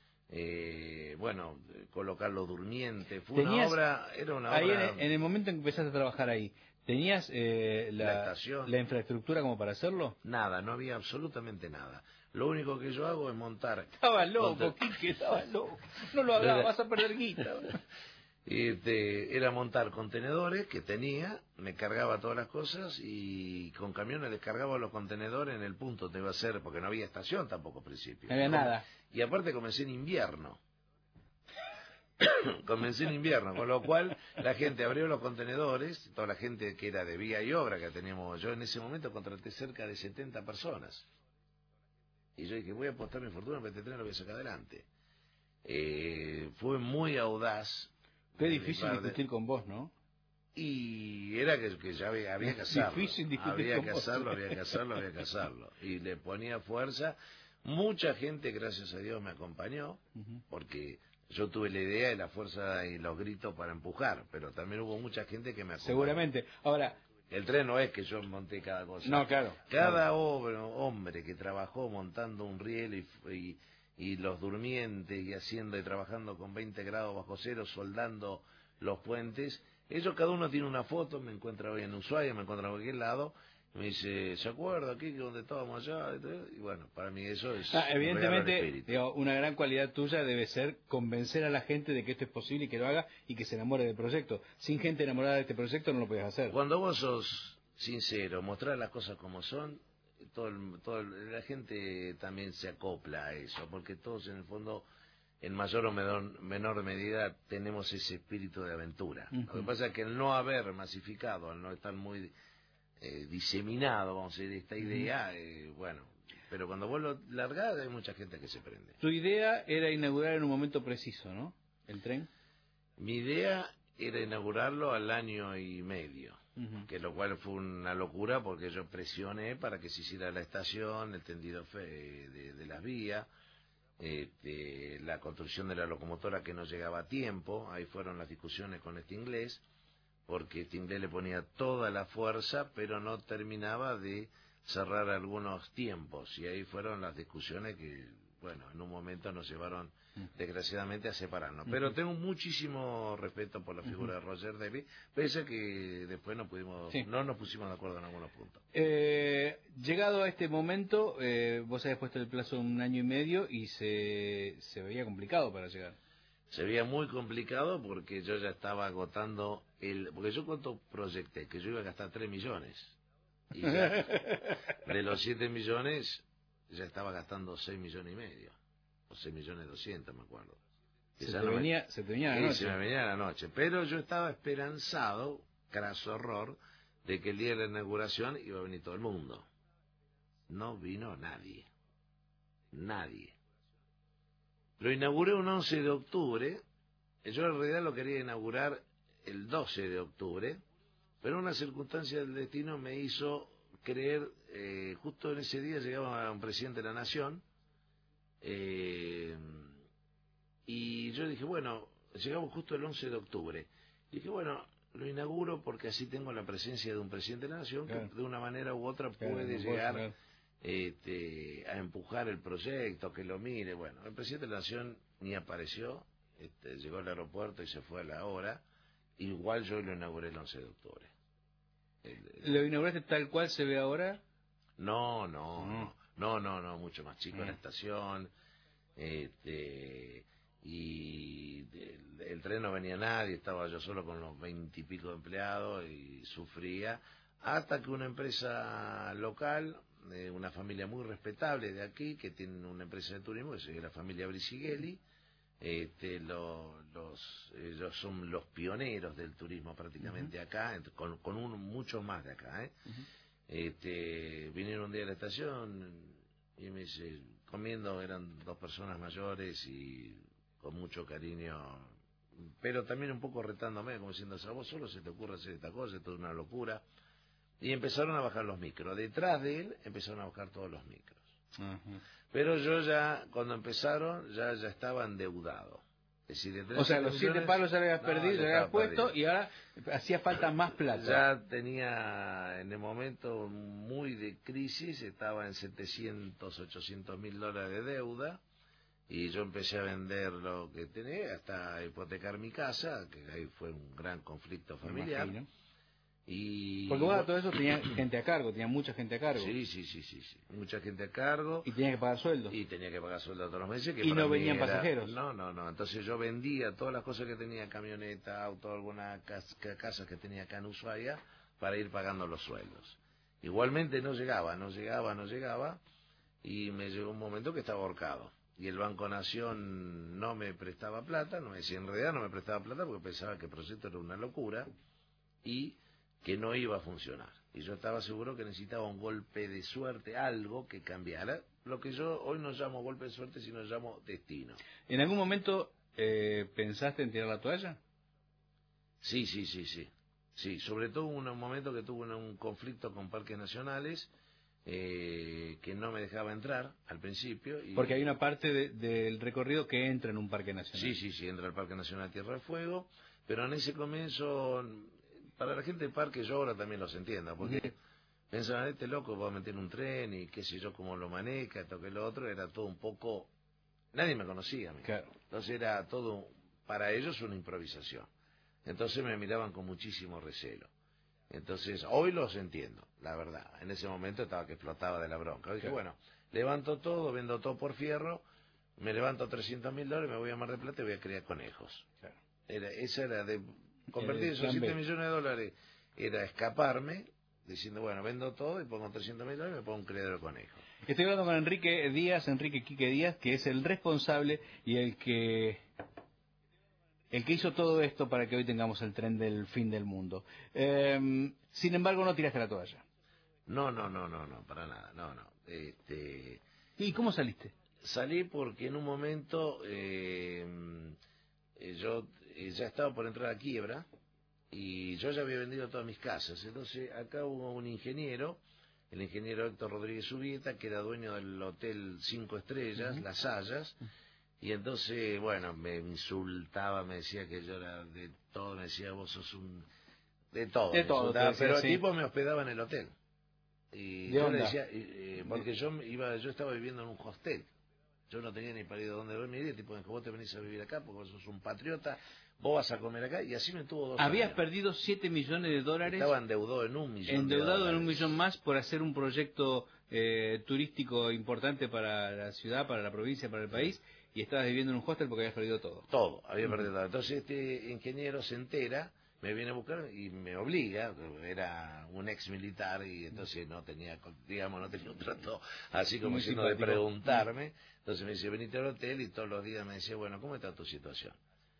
colocar los durmientes. Era una obra. Ahí en el momento en que empezaste a trabajar ahí, ¿tenías la infraestructura como para hacerlo? Nada, no había absolutamente nada. Lo único que yo hago es montar... Estaba loco, Quique, estaba loco. No lo hagas, vas a perder guita. Era montar contenedores que tenía, me cargaba todas las cosas y con camiones descargaba los contenedores en el punto donde iba a ser, porque no había estación tampoco al principio. No había nada. Y aparte comencé en invierno. Comencé en invierno, con lo cual la gente abrió los contenedores, toda la gente que era de vía y obra que teníamos, yo en ese momento contraté cerca de 70 personas. Y yo dije, voy a apostar mi fortuna, pero este tren lo voy a sacar adelante. Fue muy audaz. Qué difícil discutir con vos, ¿no? Y era que ya había que hacerlo. Difícil discutir había que hacerlo. Y le ponía fuerza. Mucha gente, gracias a Dios, me acompañó, porque yo tuve la idea y la fuerza y los gritos para empujar, pero también hubo mucha gente que me acompañó. Seguramente. Ahora, el tren no es que yo monté cada cosa. No, claro. Cada hombre que trabajó montando un riel y los durmientes y haciendo y trabajando con 20 grados bajo cero, soldando los puentes, ellos cada uno tiene una foto, me encuentra hoy en Ushuaia, me encuentra en cualquier lado, me dice, ¿se acuerda aquí donde estábamos allá? Y bueno, para mí eso es... evidentemente, una gran cualidad tuya debe ser convencer a la gente de que esto es posible y que lo haga y que se enamore del proyecto. Sin gente enamorada de este proyecto no lo puedes hacer. Cuando vos sos sincero, mostrar las cosas como son, la gente también se acopla a eso, porque todos en el fondo, en mayor o menor medida, tenemos ese espíritu de aventura. Lo que pasa es que el no haber masificado, al no estar muy diseminado, vamos a decir, esta idea, bueno, pero cuando vos lo largás hay mucha gente que se prende. Tu idea era inaugurar en un momento preciso, ¿no? El tren. Mi idea era inaugurarlo al año y medio. Que lo cual fue una locura porque yo presioné para que se hiciera la estación, el tendido de las vías, la construcción de la locomotora que no llegaba a tiempo. Ahí fueron las discusiones con este inglés, porque este inglés le ponía toda la fuerza, pero no terminaba de cerrar algunos tiempos, y ahí fueron las discusiones que, bueno, en un momento nos llevaron desgraciadamente a separarnos. Pero tengo muchísimo respeto por la figura de Roger Davis, pese a que después no nos pusimos de acuerdo en algunos puntos. Llegado a este momento, vos habías puesto el plazo de 1 año y medio y se veía complicado para llegar. Se veía muy complicado porque yo ya estaba agotando porque yo cuánto proyecté, que yo iba a gastar 3 millones. Y ya, de los 7 millones, ya estaba gastando 6 millones y medio. O 6 millones 200, me acuerdo. Se te venía la noche. Se me venía la noche. Pero yo estaba esperanzado, craso error, de que el día de la inauguración iba a venir todo el mundo. No vino nadie. Nadie. Lo inauguré un 11 de octubre. Yo en realidad lo quería inaugurar el 12 de octubre, pero una circunstancia del destino me hizo creer, justo en ese día llegaba un presidente de la Nación, y yo dije, bueno, llegamos justo el 11 de octubre. Dije, bueno, lo inauguro porque así tengo la presencia de un presidente de la Nación, claro, que de una manera u otra puede llegar a empujar el proyecto, que lo mire. Bueno, el presidente de la Nación ni apareció, llegó al aeropuerto y se fue a la hora. Igual yo lo inauguré el 11 de octubre. ¿Lo inauguraste tal cual se ve ahora? No, mucho más chico la estación, y el tren no venía nadie, estaba yo solo con los 20 y pico de empleados y sufría, hasta que una empresa local, una familia muy respetable de aquí, que tiene una empresa de turismo, que es la familia Brisighelli, ellos son los pioneros del turismo prácticamente acá, con mucho más de acá, vinieron un día a la estación y me dice, comiendo, eran 2 personas mayores y con mucho cariño, pero también un poco retándome, como diciendo, a vos solo se te ocurre hacer esta cosa, esto es una locura. Y empezaron a bajar los micros. Detrás de él empezaron a bajar todos los micros. Pero yo ya, cuando empezaron, ya estaba endeudado. Es decir, o sea, los 7 palos ya habías perdido, ya habías puesto, perdido. Y ahora hacía falta más plata. Ya tenía, en el momento muy de crisis, estaba en 700, 800 mil dólares de deuda, y yo empecé a vender lo que tenía, hasta hipotecar mi casa, que ahí fue un gran conflicto familiar. Porque vos a todo eso tenías gente a cargo, tenías mucha gente a cargo. Sí. Mucha gente a cargo. Y tenías que pagar sueldos. Y tenía que pagar sueldos todos los meses. Y no venían pasajeros. No. Entonces yo vendía todas las cosas que tenía, camioneta, auto, algunas casas que tenía acá en Ushuaia, para ir pagando los sueldos. Igualmente no llegaba. Y me llegó un momento que estaba ahorcado. Y el Banco Nación no me prestaba plata, no me decía, en realidad no me prestaba plata porque pensaba que el proyecto era una locura y que no iba a funcionar. Y yo estaba seguro que necesitaba un golpe de suerte, algo que cambiara, lo que yo hoy no llamo golpe de suerte, sino llamo destino. ¿En algún momento pensaste en tirar la toalla? Sí. Sí, sobre todo en un momento que tuve un conflicto con parques nacionales, que no me dejaba entrar al principio. Porque hay una parte del recorrido que entra en un parque nacional. Sí, entra al Parque Nacional Tierra del Fuego, pero en ese comienzo, para la gente del parque, yo ahora también los entiendo, porque pensaban, este loco va a meter un tren y qué sé yo, cómo lo maneja, esto que lo otro, era todo un poco, nadie me conocía a mí. Claro. Entonces era todo, para ellos, una improvisación. Entonces me miraban con muchísimo recelo. Entonces, hoy los entiendo, la verdad. En ese momento estaba que explotaba de la bronca. Dije, bueno, levanto todo, vendo todo por fierro, me levanto $300.000, me voy a Mar del Plata y voy a criar conejos. Claro. Esa era de convertir esos $7 millones, era escaparme, diciendo, bueno, vendo todo y pongo $300.000 y me pongo un criadero de conejos. Estoy hablando con Enrique Quique Díaz, que es el responsable y el que hizo todo esto para que hoy tengamos el tren del fin del mundo. Sin embargo, no tiraste la toalla. No, para nada, no. ¿Y cómo saliste? Salí porque en un momento yo ya estaba por entrar a quiebra y yo ya había vendido todas mis casas. Entonces acá hubo un ingeniero, el ingeniero Héctor Rodríguez Subieta, que era dueño del hotel 5 estrellas, Las Hayas. Y entonces, bueno, me insultaba, me decía que yo era de todo, me decía, vos sos un... De todo, pero el tipo me hospedaba en el hotel. Y yo le decía, porque yo estaba viviendo en un hostel. Yo no tenía ni para ir a dónde dormir, y el tipo me dijo, vos te venís a vivir acá porque vos sos un patriota, vos vas a comer acá, y así me tuvo 2 años. Habías perdido $7 millones. Estaba endeudado en $1 millón. Endeudado en $1 millón más por hacer un proyecto turístico importante para la ciudad, para la provincia, para el país. Y estabas viviendo en un hostel porque habías perdido todo. Todo, había perdido todo. Entonces este ingeniero se entera, me viene a buscar y me obliga, era un ex militar y entonces no tenía un trato así como diciendo de preguntarme. Entonces me dice, venite al hotel y todos los días me decía, bueno, ¿cómo está tu situación?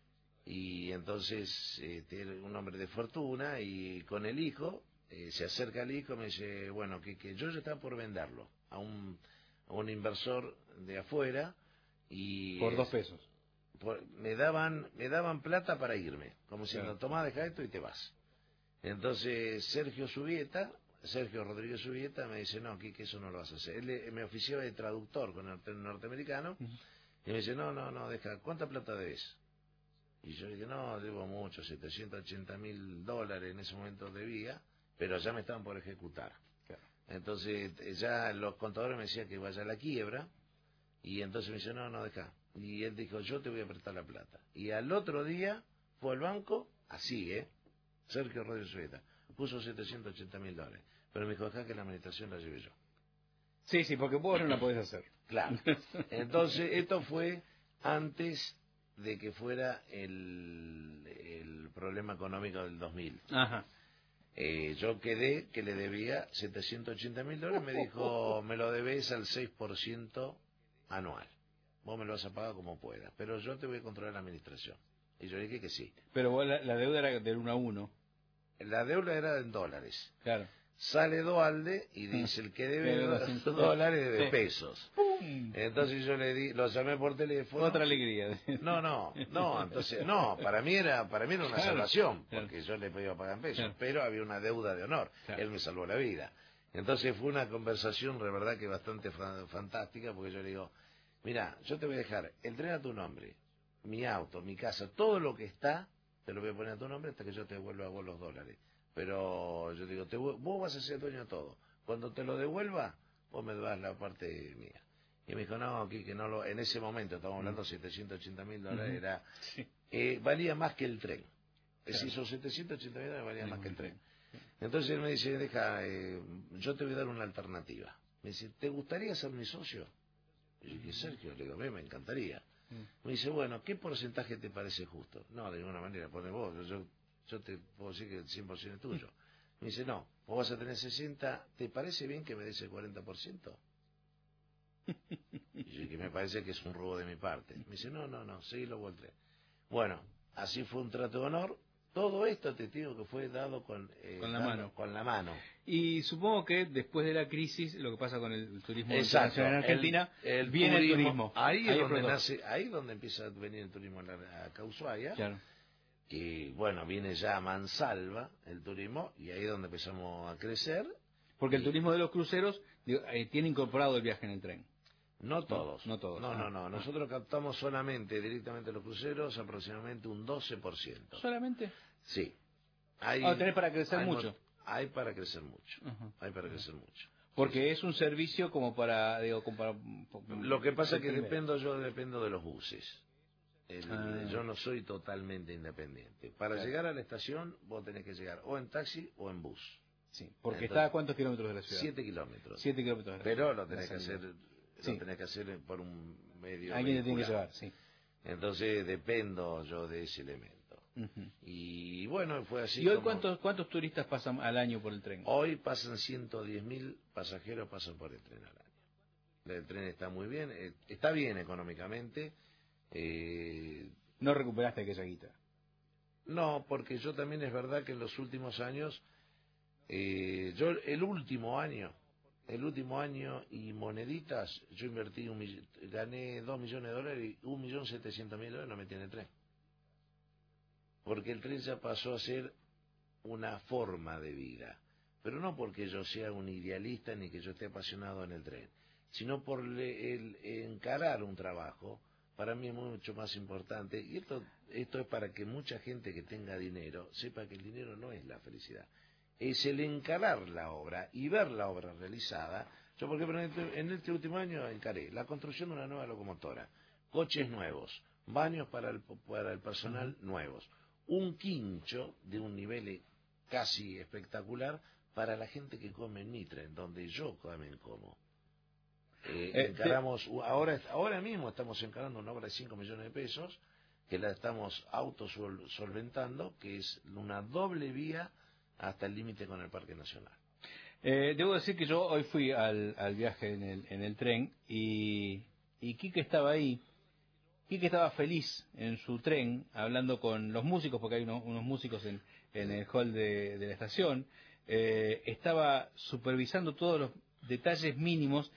Y entonces era un hombre de fortuna y con el hijo, se acerca al hijo y me dice, bueno, que yo ya estaba por venderlo a un inversor de afuera. Y por $2. Me daban plata para irme, como diciendo, tomá, deja esto y te vas. Entonces Sergio Rodríguez Subieta me dice, no, que eso no lo vas a hacer. Él me oficiaba de traductor con el norteamericano, y me dice, no, deja, ¿cuánta plata debes? Y yo le dije, no, debo mucho, $780.000 en ese momento debía, pero ya me estaban por ejecutar. Claro. Entonces ya los contadores me decían que vaya a la quiebra. Y entonces me dice, no, deja. Y él dijo, yo te voy a prestar la plata. Y al otro día fue al banco, así, Sergio Rodríguez Subieta, puso $780.000. Pero me dijo, dejá que la administración la lleve yo. Sí, porque vos no la podés hacer. Claro. Entonces, esto fue antes de que fuera el problema económico del 2000. Ajá. Yo quedé que le debía $780.000, me dijo, me lo debes al 6% anual. Vos me lo vas a pagar como puedas, pero yo te voy a controlar la administración. Y yo dije que sí. Pero vos la deuda era del 1 a 1. La deuda era en dólares. Claro. Sale Dualde y dice, el que debe dólares debe pesos. ¡Pum! Entonces yo lo llamé por teléfono. Otra alegría. No, entonces, para mí era una salvación, porque yo le iba a pagar en pesos, pero había una deuda de honor. Él me salvó la vida. Entonces fue una conversación, de verdad que bastante fantástica, porque yo le digo, mira, yo te voy a dejar el tren a tu nombre, mi auto, mi casa, todo lo que está, te lo voy a poner a tu nombre hasta que yo te devuelva a vos los dólares. Pero yo digo, vos vas a ser dueño de todo. Cuando te lo devuelva, vos me das la parte mía. Y me dijo, no, que no en ese momento, estamos hablando de $780.000, valía más que el tren. Es decir, esos $780.000 valían más que el tren. Entonces él me dice, yo te voy a dar una alternativa. Me dice, ¿te gustaría ser mi socio? Y yo dije, Sergio, le digo, me encantaría. Me dice, bueno, ¿qué porcentaje te parece justo? No, de ninguna manera, pone vos, yo te puedo decir que el 100% es tuyo. Me dice, no, vos vas a tener 60, ¿te parece bien que me des el 40%? Y yo dije, me parece que es un robo de mi parte. Me dice, no, seguilo vos el tren. Bueno, así fue un trato de honor. Todo esto te digo que fue dado con la mano. Y supongo que después de la crisis, lo que pasa con el turismo Exacto, internacional en Argentina, viene el turismo. Ahí es donde empieza a venir el turismo a Ushuaia. Claro. Que bueno, viene ya a mansalva el turismo y ahí es donde empezamos a crecer. Porque el turismo de los cruceros tiene incorporado el viaje en el tren. No todos. No todos. No. Nosotros captamos solamente directamente los cruceros aproximadamente un 12%. ¿Solamente? Sí. Tenés para crecer mucho. Hay para crecer mucho. Hay para crecer mucho. Porque es un servicio como para... Lo que pasa es que dependo de los buses. Yo no soy totalmente independiente. Para llegar a la estación vos tenés que llegar o en taxi o en bus. Sí, porque está a ¿cuántos kilómetros de la ciudad? 7 kilómetros. 7 kilómetros de la ciudad. Pero lo tenés que hacer, lo tenés que hacer por un medio. Alguien te tiene que llevar, sí. Entonces dependo yo de ese elemento. Y bueno, fue así. ¿Y hoy cuántos turistas pasan al año por el tren? Hoy pasan 110.000 pasajeros pasan por el tren al año. El tren está muy bien, está bien económicamente. ¿No recuperaste aquella guita? No, porque yo también es verdad que en los últimos años, yo el último año y moneditas, yo invertí gané $2 millones y $1.700.000 lo metí en el tren. Porque el tren ya pasó a ser una forma de vida. Pero no porque yo sea un idealista ni que yo esté apasionado en el tren, sino por el encarar un trabajo. Para mí es mucho más importante, y esto es para que mucha gente que tenga dinero sepa que el dinero no es la felicidad, es el encarar la obra y ver la obra realizada. Yo, por ejemplo, en este último año encaré la construcción de una nueva locomotora, coches nuevos, baños para el personal nuevos, un quincho de un nivel casi espectacular para la gente que come en Mitre, en donde yo también como. Encaramos, ahora mismo estamos encarando una obra de 5 millones de pesos, que la estamos autosolventando, que es una doble vía hasta el límite con el Parque Nacional. Debo decir que yo hoy fui al viaje en el tren y Quique estaba ahí. Quique estaba feliz en su tren, hablando con los músicos, porque hay unos músicos en el hall de la estación. Estaba supervisando todos los detalles mínimos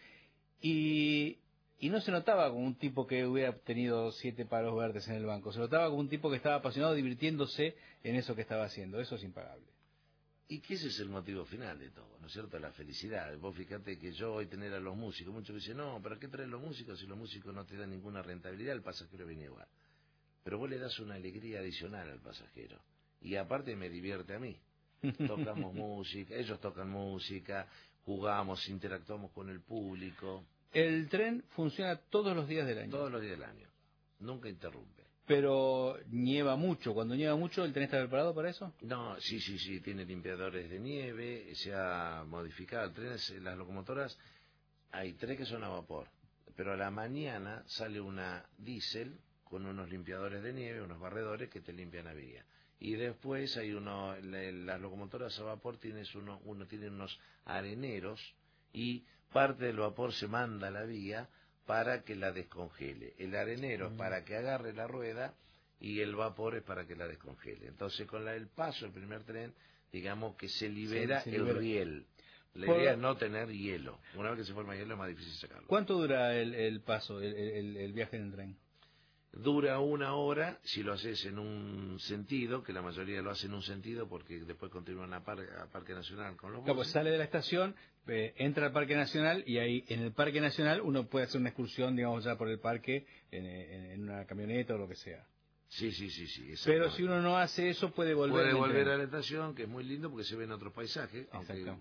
y no se notaba como un tipo que hubiera tenido 7 palos verdes en el banco. Se notaba como un tipo que estaba apasionado, divirtiéndose en eso que estaba haciendo. Eso es impagable. Y que ese es el motivo final de todo, ¿no es cierto? La felicidad. Vos fíjate que yo hoy tener a los músicos, muchos dicen, no, ¿pero qué traen los músicos si los músicos no te dan ninguna rentabilidad? El pasajero viene igual. Pero vos le das una alegría adicional al pasajero. Y aparte me divierte a mí. Tocamos música, ellos tocan música, jugamos, interactuamos con el público. El tren funciona todos los días del año. Todos los días del año. Nunca interrumpe. Pero nieva mucho. Cuando nieva mucho, ¿el tren está preparado para eso? No, sí, tiene limpiadores de nieve, se ha modificado el tren, las locomotoras, hay 3 que son a vapor, pero a la mañana sale una diésel con unos limpiadores de nieve, unos barredores que te limpian la vía. Y después hay las locomotoras a vapor uno tiene unos areneros y parte del vapor se manda a la vía para que la descongele. El arenero es para que agarre la rueda y el vapor es para que la descongele. Entonces con el paso del primer tren, digamos que se libera el riel. La idea es no tener hielo. Una vez que se forma hielo es más difícil sacarlo. ¿Cuánto dura el paso, el viaje en el tren? Dura 1 hora si lo haces en un sentido, que la mayoría lo hace en un sentido porque después continúan a Parque Nacional con los buses. Claro, pues sale de la estación, entra al Parque Nacional y ahí en el Parque Nacional uno puede hacer una excursión, digamos, ya por el parque en una camioneta o lo que sea. Sí. Pero si uno no hace eso puede volver a la estación, que es muy lindo porque se ven otros paisajes, aunque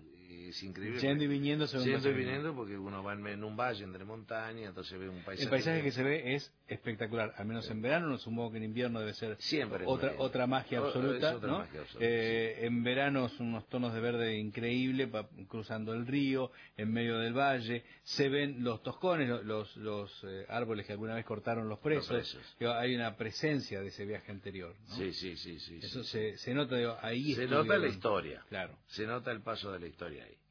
es increíble. Yendo y viniendo se ve Yendo y viniendo porque uno va en un valle entre montañas, entonces ve un paisaje. El paisaje que se ve es espectacular, al menos en verano, no supongo que en invierno debe ser siempre otra magia absoluta, es otra ¿no? magia absoluta, sí. En verano son unos tonos de verde increíble, cruzando el río, en medio del valle, se ven los toscones, los árboles que alguna vez cortaron los presos. Hay una presencia de ese viaje anterior, ¿no? Sí. Eso se nota, ahí se nota la historia, claro. Se nota el paso de la historia ahí.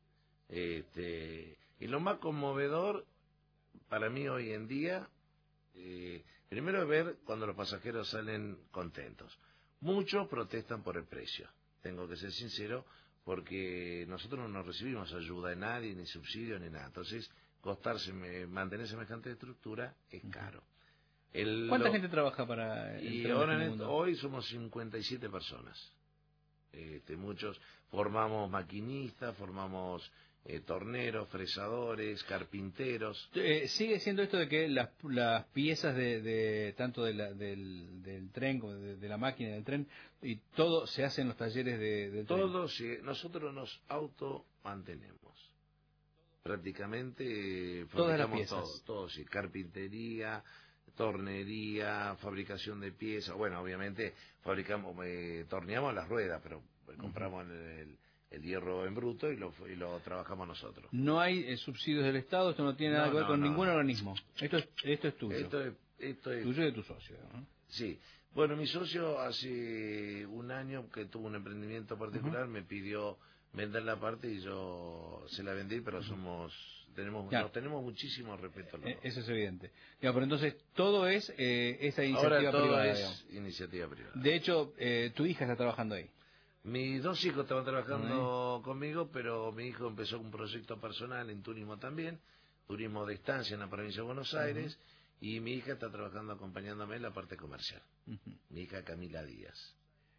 Y lo más conmovedor para mí hoy en día, primero es ver cuando los pasajeros salen contentos. Muchos protestan por el precio, tengo que ser sincero, porque nosotros no recibimos ayuda de nadie, ni subsidio, ni nada. Entonces, mantener semejante estructura es caro. ¿Cuánta gente trabaja para el tren? Hoy somos 57 personas. Muchos formamos maquinistas, formamos torneros, fresadores, carpinteros. ¿Sigue siendo esto de que las piezas tanto del tren como de la máquina del tren y todo se hace en los talleres del tren? Sí, nosotros nos automantenemos. Prácticamente fabricamos todo, sí, carpintería, tornería, fabricación de piezas. Bueno, obviamente torneamos las ruedas, pero compramos el hierro en bruto y lo trabajamos nosotros. No hay subsidios del Estado, esto no tiene nada que ver con ningún organismo. Esto es tuyo. Esto es tuyo y de tu socio, ¿no? Sí. Bueno, mi socio hace un año que tuvo un emprendimiento particular, me pidió vender la parte y yo se la vendí, pero tenemos muchísimo respeto. Eso es evidente. Pero entonces todo es esa iniciativa privada. Ahora todo es iniciativa privada. De hecho, tu hija está trabajando ahí. Mis dos hijos estaban trabajando conmigo, pero mi hijo empezó un proyecto personal en turismo también, turismo de estancia en la provincia de Buenos Aires, y mi hija está trabajando acompañándome en la parte comercial. Mi hija Camila Díaz.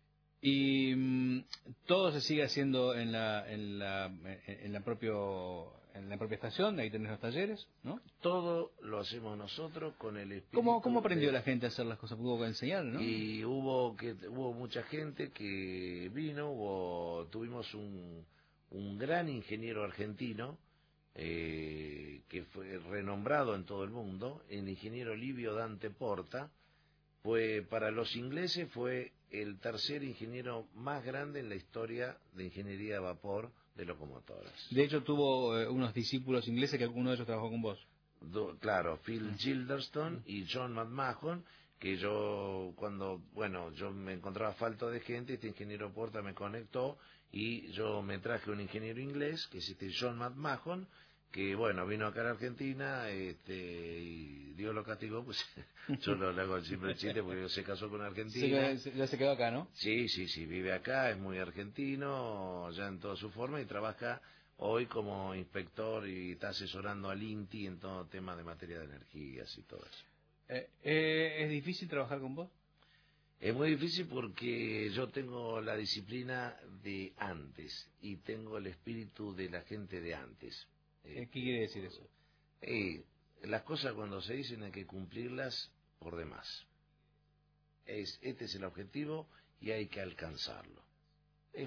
Y todo se sigue haciendo en la propia estación, ahí tenés los talleres, ¿no? Todo lo hacemos nosotros con el espíritu. ¿Cómo aprendió la gente a hacer las cosas? Hubo que enseñar, ¿no? Y hubo mucha gente que vino, tuvimos un gran ingeniero argentino que fue renombrado en todo el mundo, el ingeniero Livio Dante Porta. Para los ingleses fue el tercer ingeniero más grande en la historia de ingeniería de vapor de locomotoras. De hecho, tuvo unos discípulos ingleses que alguno de ellos trabajó con vos. Claro, Phil Gilderstone y John McMahon, que yo me encontraba falto de gente, este ingeniero Porta me conectó y yo me traje un ingeniero inglés, que es John McMahon, que vino acá a la Argentina y Dios lo castigó, pues yo le hago siempre el chiste porque se casó con una argentina. Ya se quedó acá, ¿no? Sí, vive acá, es muy argentino, ya en toda su forma, y trabaja hoy como inspector y está asesorando al INTI en todo tema de materia de energías y todo eso. ¿Es difícil trabajar con vos? Es muy difícil porque yo tengo la disciplina de antes y tengo el espíritu de la gente de antes. ¿Qué quiere decir eso? Las cosas cuando se dicen hay que cumplirlas por demás. Este es el objetivo y hay que alcanzarlo. Es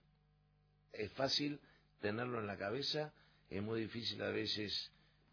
fácil tenerlo en la cabeza, es muy difícil a veces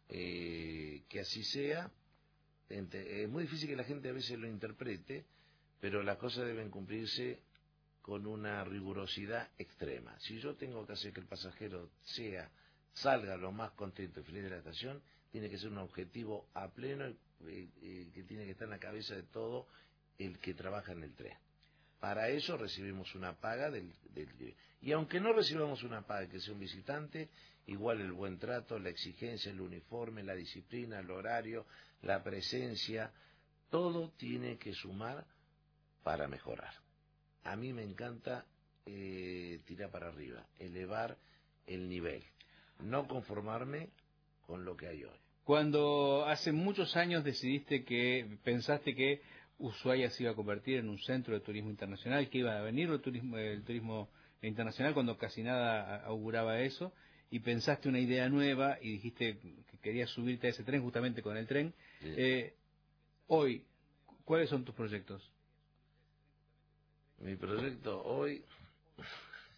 que así sea, es muy difícil que la gente a veces lo interprete, pero las cosas deben cumplirse con una rigurosidad extrema. Si yo tengo que hacer que el pasajero salga lo más contento y feliz de la estación, tiene que ser un objetivo a pleno que tiene que estar en la cabeza de todo el que trabaja en el tren. Para eso recibimos una paga y aunque no recibamos una paga que sea un visitante, igual el buen trato, la exigencia, el uniforme, la disciplina, el horario, la presencia, todo tiene que sumar para mejorar. A mí me encanta tirar para arriba, elevar el nivel. No conformarme con lo que hay hoy. Cuando hace muchos años pensaste que Ushuaia se iba a convertir en un centro de turismo internacional, que iba a venir el turismo internacional, cuando casi nada auguraba eso, y pensaste una idea nueva y dijiste que querías subirte a ese tren justamente con el tren. Sí. Hoy, ¿cuáles son tus proyectos? Mi proyecto hoy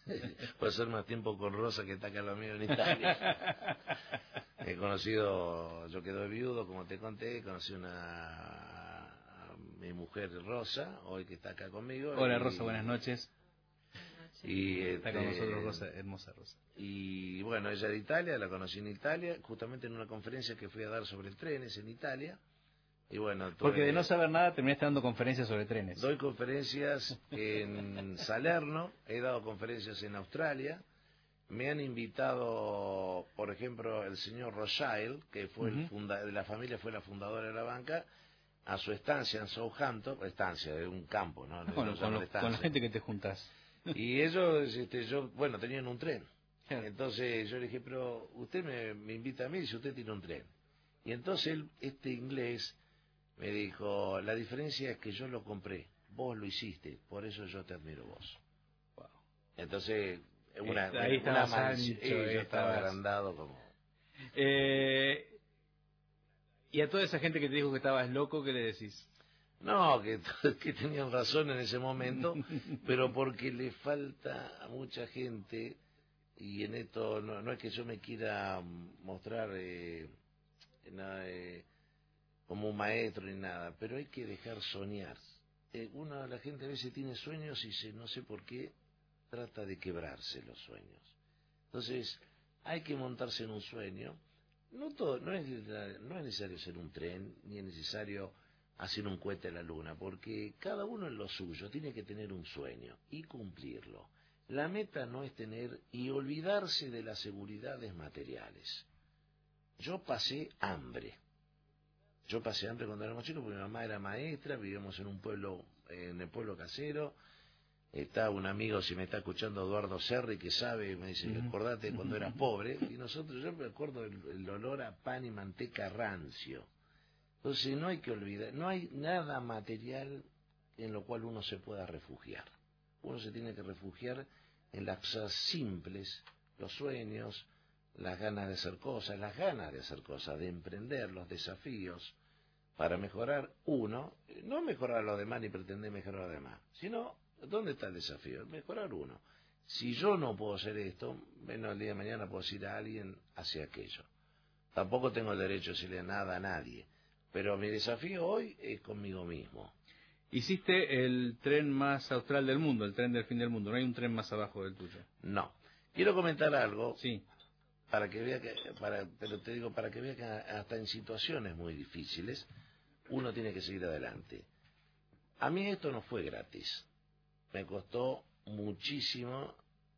Pasar más tiempo con Rosa que está acá lo mío en Italia. He conocido, yo quedé viudo, como te conté, conocí a mi mujer Rosa, hoy que está acá conmigo. Hola Rosa, buenas noches. Y está con nosotros Rosa, hermosa Rosa. Y bueno, ella de Italia, la conocí en Italia, justamente en una conferencia que fui a dar sobre trenes en Italia. Y bueno, porque de no saber nada terminaste dando conferencias sobre trenes. Doy conferencias en Salerno, he dado conferencias en Australia. Me han invitado, por ejemplo, el señor Rothschild, que fue de la familia, fue la fundadora de la banca, a su estancia en Southampton, estancia de un campo, ¿no? Bueno, con la gente que te juntas. Y ellos, bueno, tenían un tren. Entonces yo le dije, pero usted me invita a mí si usted tiene un tren. Y entonces este inglés me dijo, la diferencia es que yo lo compré, vos lo hiciste, por eso yo te admiro vos. Wow. Entonces, ahí estabas ancho, yo estaba agrandado como... ¿Y a toda esa gente que te dijo que estabas loco, qué le decís? No, que tenían razón en ese momento, pero porque le falta a mucha gente, y en esto no es que yo me quiera mostrar como un maestro ni nada, pero hay que dejar soñar. La gente a veces tiene sueños y no sé por qué trata de quebrarse los sueños. Entonces, hay que montarse en un sueño. No es necesario ser un tren, ni es necesario hacer un cohete a la luna, porque cada uno en lo suyo tiene que tener un sueño y cumplirlo. La meta no es tener y olvidarse de las seguridades materiales. Yo pasé hambre cuando éramos chicos, porque mi mamá era maestra, vivíamos en el pueblo casero. Está un amigo, si me está escuchando, Eduardo Serri, que sabe, me dice, acordate cuando eras pobre. Y yo me acuerdo el olor a pan y manteca rancio. Entonces no hay que olvidar, no hay nada material en lo cual uno se pueda refugiar. Uno se tiene que refugiar en las cosas simples, los sueños, las ganas de hacer cosas, de emprender, los desafíos, para mejorar uno, no mejorar a los demás ni pretender mejorar a los demás, sino, ¿dónde está el desafío? Mejorar uno. Si yo no puedo hacer esto, menos el día de mañana puedo decir a alguien hacia aquello. Tampoco tengo el derecho de decirle nada a nadie, pero mi desafío hoy es conmigo mismo. Hiciste el tren más austral del mundo, el tren del fin del mundo, ¿no hay un tren más abajo del tuyo? No. Quiero comentar algo. Sí. Para que vea para que vea que hasta en situaciones muy difíciles uno tiene que seguir adelante. A mí esto no fue gratis. Me costó muchísimo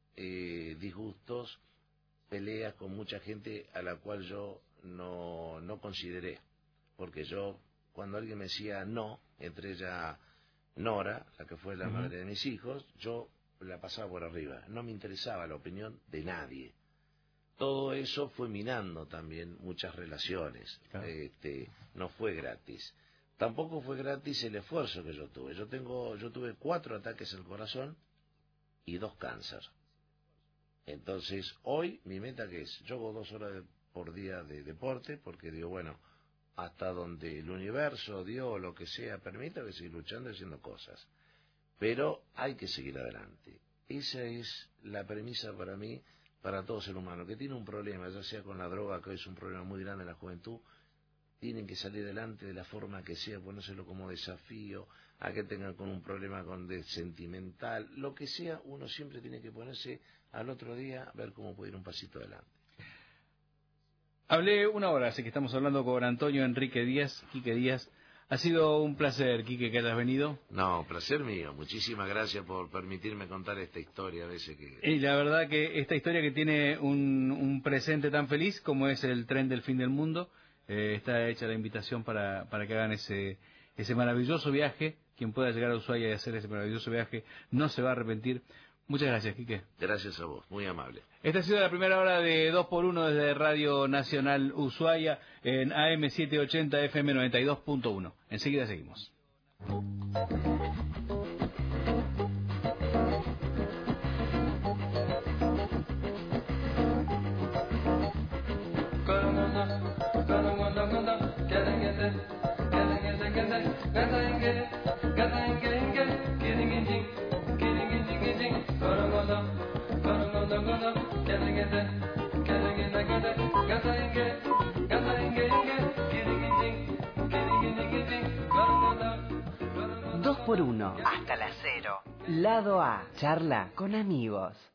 disgustos, peleas con mucha gente a la cual yo no consideré. Porque yo, cuando alguien me decía no, entre ella Nora, la que fue la madre de mis hijos, yo la pasaba por arriba. No me interesaba la opinión de nadie. Todo eso fue minando también muchas relaciones. Claro. No fue gratis. Tampoco fue gratis el esfuerzo que yo tuve. Yo tuve 4 ataques al corazón y 2 cánceres. Entonces, hoy mi meta que es, yo hago 2 horas por día de deporte, porque digo, bueno, hasta donde el universo, Dios, lo que sea, permita, que seguir luchando y haciendo cosas. Pero hay que seguir adelante. Esa es la premisa para mí, para todo ser humano, que tiene un problema, ya sea con la droga, que es un problema muy grande en la juventud, tienen que salir adelante de la forma que sea, ponérselo como desafío, a que tengan con un problema de sentimental, lo que sea, uno siempre tiene que ponerse al otro día, ver cómo puede ir un pasito adelante. Hablé 1 hora, así que estamos hablando con Antonio Enrique Díaz, Quique Díaz. Ha sido un placer, Quique, que hayas venido. No, placer mío. Muchísimas gracias por permitirme contar esta historia a veces que... Y la verdad que esta historia que tiene un presente tan feliz como es el tren del fin del mundo, está hecha la invitación para que hagan ese maravilloso viaje. Quien pueda llegar a Ushuaia y hacer ese maravilloso viaje no se va a arrepentir. Muchas gracias, Quique. Gracias a vos, muy amable. Esta ha sido la primera hora de 2x1 desde Radio Nacional Ushuaia en AM 780 FM 92.1. Enseguida seguimos. 2x1. Hasta las 0. Lado A. Charla con amigos.